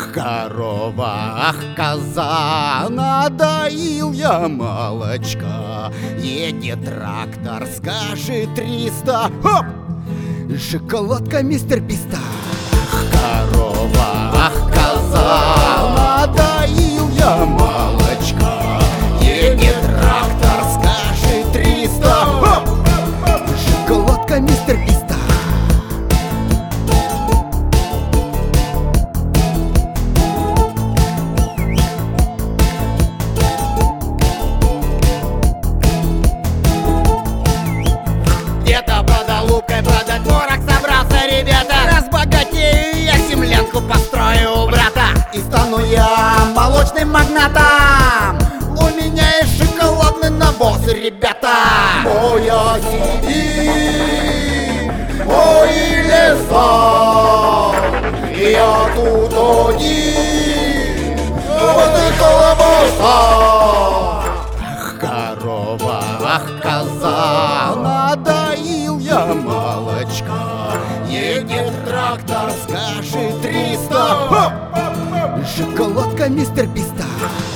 Корова, ах, коза, надоил я молочка. Едет трактор, скажи 300. Хоп! Шоколадка мистер Биста. Корова, ах, коза, надоил я молочка. Едет трактор, скажи 300. Хоп! Шоколадка мистер Биста. Где-то под Алупкой продать творог собрался, ребята. Разбогатею я, землянку построю у брата. И стану я молочным магнатом. У меня есть шоколадный навоз, ребята. Моя сидит, мои леса, и я тут один, вот и колобаса. Ах, корова, ах, коза, надоил я молочка. Едет трактор, скажи 300. Шоколадка мистер Биста.